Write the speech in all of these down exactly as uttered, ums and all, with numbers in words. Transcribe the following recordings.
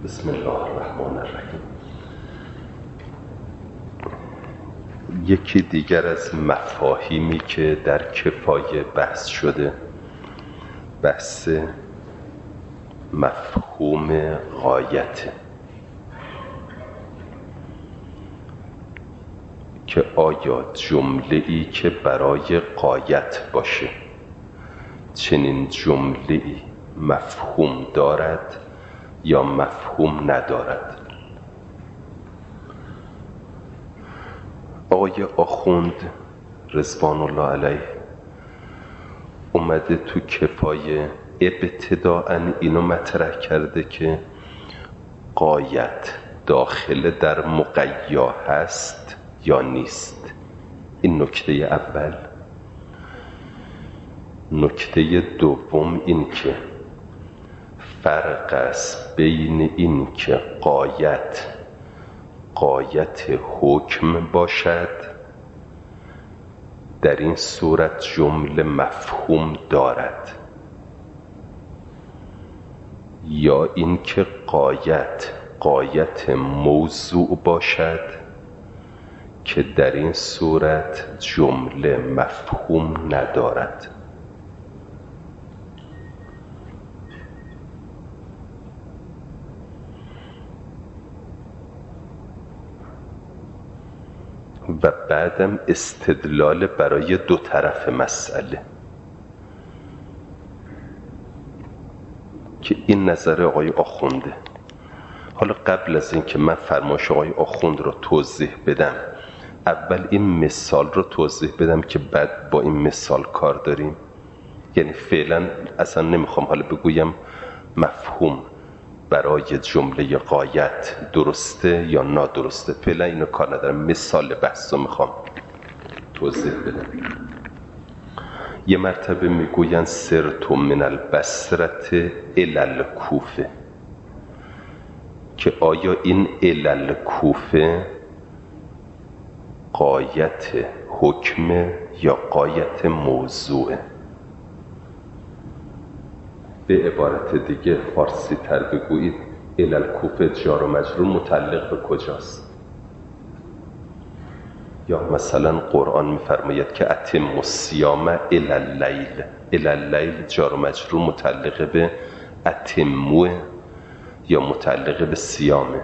بسم الله الرحمن الرحیم. یکی دیگر از مفاهیمی که در کفایه بحث شده بحث مفهوم غایت، که آیا جمله‌ای که برای غایت باشه چنین جمله‌ای مفهوم دارد یا مفهوم ندارد؟ آقای آخوند رضوان الله علیه اومده تو کفایه ابتداءً اینو مطرح کرده که غایت داخل در مقیا هست یا نیست. این نکته اول. نکته دوم این که فرق است بین این که غایت غایت حکم باشد، در این صورت جمله مفهوم دارد، یا این که غایت غایت موضوع باشد که در این صورت جمله مفهوم ندارد. و بعدم استدلال برای دو طرف مسئله که این نظر آقای آخونده. حالا قبل از این که من فرمایش آقای آخوند رو توضیح بدم، اول این مثال رو توضیح بدم که بعد با این مثال کار داریم. یعنی فعلا اصلا نمیخوام حالا بگویم مفهوم برای جمله غایت درسته یا نادرسته، فعلا اینو کار ندارم، مثال بحث رو میخوام توضیح بدم. یه مرتبه میگوین سرت من البصرة الی الکوفه، که آیا این الی الکوفه غایت حکم یا غایت موضوعه؟ به عبارت دیگه فارسی تر بگویید الی الکوفه جار و مجرور متعلق به کجاست؟ یا مثلا قرآن میفرماید که اتم الصیام الی اللیل، الی اللیل جار و مجرور متعلق به اتموه یا متعلق به صیامه.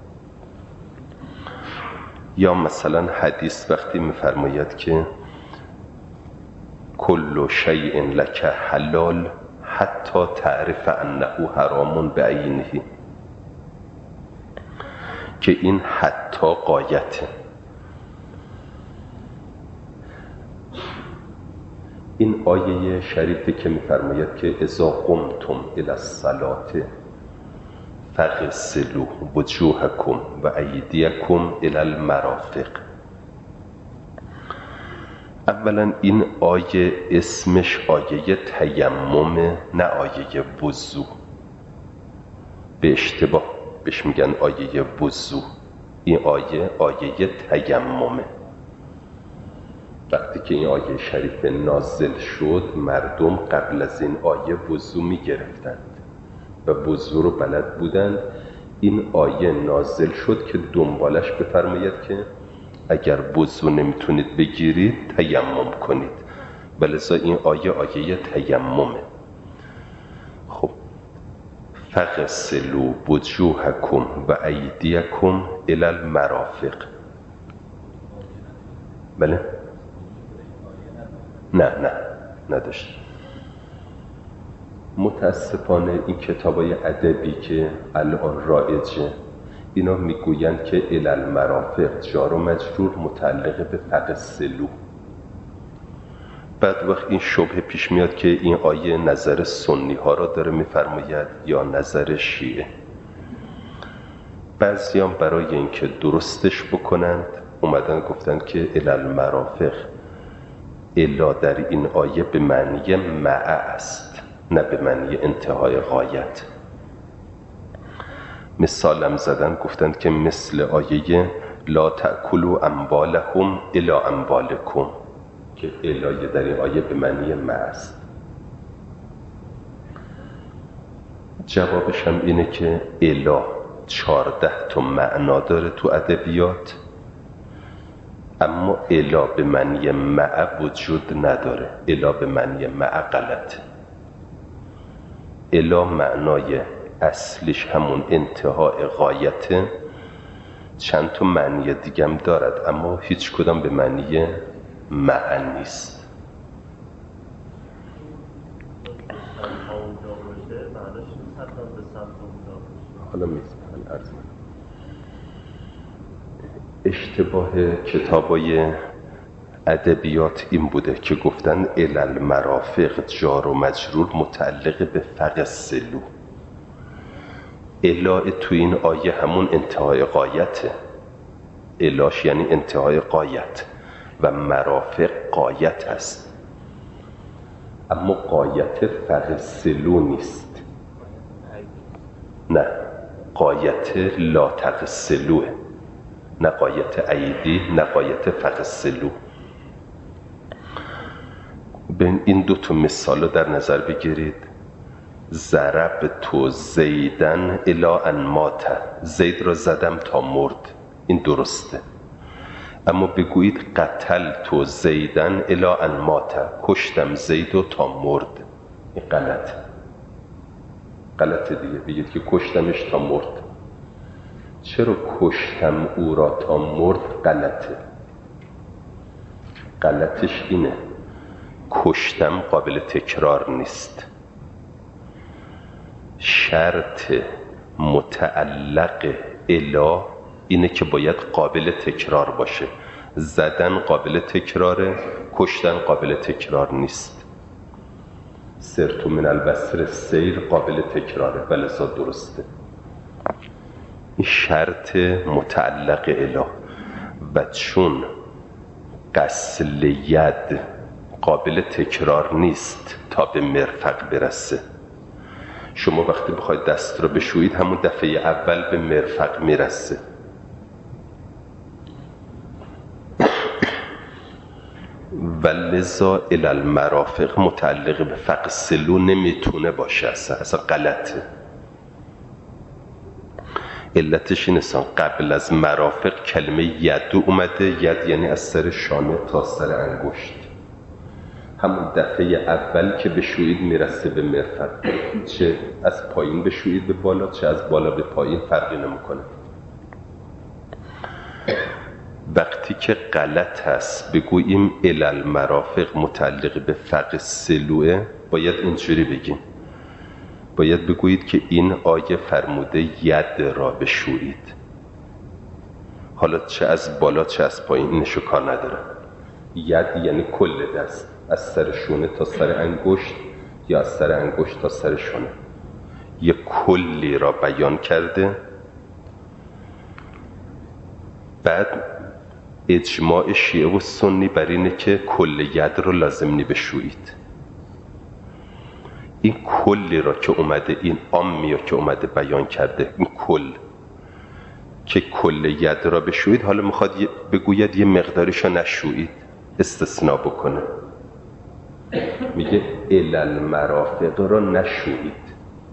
یا مثلا حدیث وقتی میفرماید که کل شیء لک حلال حتی تعرف انه حرام بعینه، که این حتی غایته. این آیه شریفه که میفرماید که اذا قمتم الی الصلاة فاغسلوا وجوهکم و ایدیکم الی المرافق. اولا این آیه اسمش آیه تیممه، نه آیه وضو. به اشتباه بهش میگن آیه وضو. این آیه آیه تیممه. وقتی که این آیه شریف نازل شد مردم قبل از این آیه وضو میگرفتند و وضو رو بلد بودند. این آیه نازل شد که دنبالش بفرماید که اگر وضو نمیتونید بگیرید تیمم کنید، بلذا این آیه آیه تیممه. خب فغسلوا وجوهکم و ایدیکم الی المرافق. بله؟ نه نه نداشت. متاسفانه این کتابای ادبی که الان رایجه اینا میگویند که الی المرافق جار و مجرور متعلق به فغسلوا. بعد وقت این شبهه پیش میاد که این آیه نظر سنی ها را داره میفرماید یا نظر شیعه. بعضیان برای اینکه درستش بکنند اومدن گفتن که الی المرافق الا در این آیه به معنی مع است، نه به معنی انتهای غایت. مثالم زدن گفتن که مثل آیه لا تأکلوا اموالهم الی اموالکم، که الایه در این آیه به معنی مع است. جوابش هم اینه که الا چارده تا معنا داره تو ادبیات، اما الا به معنی مع وجود نداره. الا به معنی مع غلطه. الا معنای اصلیش همون انتهای غایته، چند تا معنی دیگم دارد اما هیچ کدام به معنی مع نیست. حالا میزم عرض من اشتباه کتابای ادبیات این بوده که گفتن الال مرافق جار و مجرور متعلق به فق سلو. الا تو این آیه همون انتهای غایته. الاش یعنی انتهای غایت و مرافق غایت هست، اما غایت فق سلو نیست. نه، غایت لا تقسلوه، نه غایت عیدی، نه غایت فق سلو. به این دو تا مثال رو در نظر بگیرید. ضرب تو زیدن الا ان مات، زید را زدم تا مرد، این درسته. اما بگویید قتل تو زیدن الا ان مات، کشتم زیدو تا مرد، این غلط غلطه دیگه. بگید که کشتمش تا مرد. چرا کشتم او را تا مرد غلطه؟ غلطش اینه کشتم قابل تکرار نیست. شرط متعلق الا اینه که باید قابل تکرار باشه. زدن قابل تکراره، کشتن قابل تکرار نیست. سرتو من البصر سیر قابل تکراره، ولذا درسته. این شرط متعلق الا. و چون غسل ید قابل تکرار نیست تا به مرفق برسه، شما وقتی بخواید دست رو بشویید همون دفعه اول به مرفق میرسه. و لذا الی المرافق متعلق به فق سلو نمیتونه باشه، اصلا, اصلا غلطه. علتش این است قبل از مرافق کلمه یدو اومده. ید یعنی از سر شانه تا سر انگشت، همون دفعه اول که بشویید میرسه به مرفق. چه از پایین بشویید به بالا، چه از بالا به پایین، فرقی نمیکنه. وقتی که غلط هست بگوییم الی المرافق متعلق به فق سلوه، باید اینجوری بگیم. باید بگویید که این آیه فرموده ید را بشویید. حالا چه از بالا چه از پایین اینشو کار نداره. ید یعنی کل دست، از سر شونه تا سر انگشت یا از سر انگشت تا سر شونه. یه کلی را بیان کرده. بعد اجماع شیعه و سنی بر اینه که کل ید رو لازم نی بشویید. این کلی را که اومده، این عامی را که اومده بیان کرده، این کل که کل ید را بشویید، حالا میخواد بگوید یه مقدارش رو نشویید، استثناء بکنه. میگه الی المرافق را نشویید.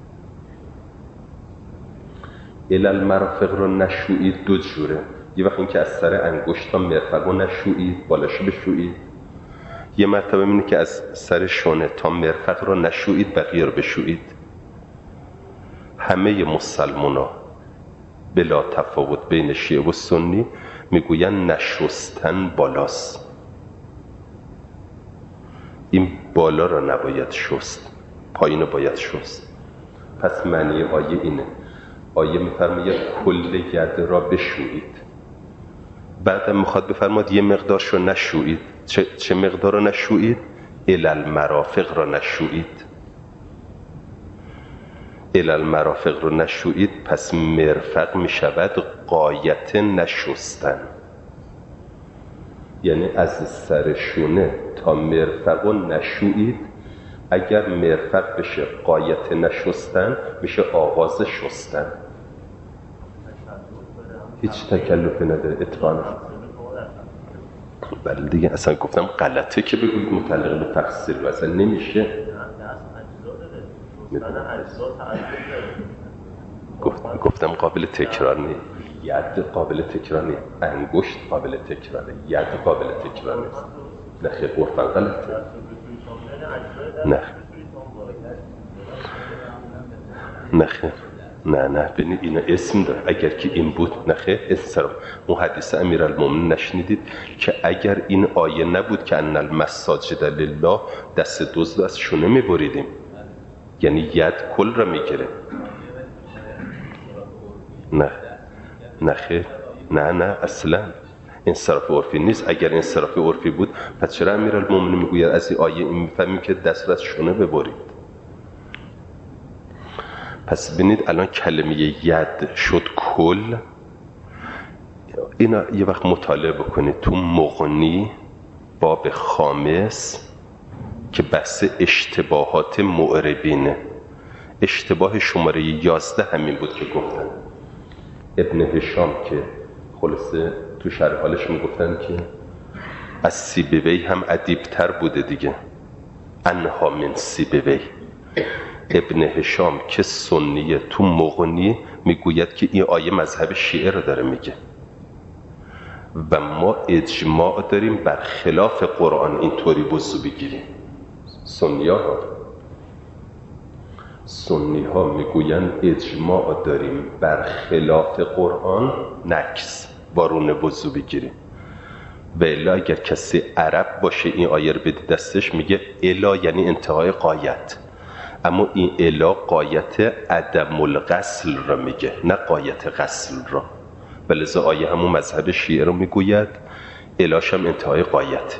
الی المرافق را نشویید دو جوره. یه وقت این که از سر انگشت تا مرفق رو نشویید، بالاشو بشویید. یه مرتبه اینه که از سر شونه تا مرفق رو نشویید، بقیه رو بشویید. همه مسلمونا بلا تفاوت بین شیعه و سنی میگوین نشستن بالاست. این بالا را نباید شست، پایین رو باید شست. پس معنی آیه اینه. آیه میفرماید کل ید را بشویید. بعدم میخواد بفرماد یه مقدارش رو نشویید. چه, چه مقدار رو نشویید؟ الی المرافق را نشویید. الی المرافق رو نشویید، پس مرفق میشود غایت نشستن. یعنی از سر شونه تا مرفق رو نشویید. اگر مرفق بشه غایت نشستن، میشه آغاز شستن. هیچ تکلفی نداره، اتقانه. بله دیگه، اصلا گفتم غلطه که بگوید متعلق به تفسیر، اصلا نمیشه. گفت گفتم قابل تکرار نیست. ید قابل تکرار نیست، انگشت قابل تکراره، ید قابل تکرار نیست. نه خیلی عرفاً غلطه. نه نه خیر نه نه ببینید اینا اسم داره. اگر که این بود نه خیر اسم. اون حدیث امیرالمومنین نشنیدید که اگر این آیه نبود که ان المساجد لله دست دزد از شونه میبریدیم، یعنی ید کل را میگیره. نه نه خیر نه نه اصلا انصراف عرفی نیست. اگر انصراف عرفی بود پس چرا امیرالمومنین میگوید از این آیه این میفهمیم که دست را از شونه ببرید؟ پس ببینید الان کلمه ید شد کل. اینا یه وقت مطالعه بکنید تو مغنی باب خامس که بحث اشتباهات معربینه. اشتباه شماره یازده همین بود که گفتن ابن هشام که خلاصه تو شرح حالش میگفتن که از سیبوی هم ادیبتر بوده دیگه، انها من سیبوی. ابن هشام که سنیه تو مغنی میگوید که این آیه مذهب شیعه رو داره میگه و ما اجماع داریم بر خلاف قرآن اینطوری وضو بگیریم. سنی ها سنی ها میگوین اجماع داریم بر خلاف قرآن نکس بارون وضو بگیریم. و الا اگر کسی عرب باشه این آیه رو بده دستش میگه الا یعنی انتهای غایت، اما این الا غایت عدم الغسل را میگه نه غایت غسل را. و لذا آیه همون مذهب شیعه رو میگوید الاش هم انتهای غایت.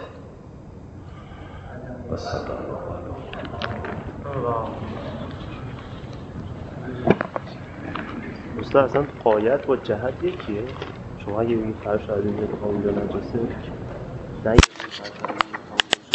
استاد اصلا غایت با جهت یکیه؟ شما اگه بگید فرش عدیم اونجا نجاسه نه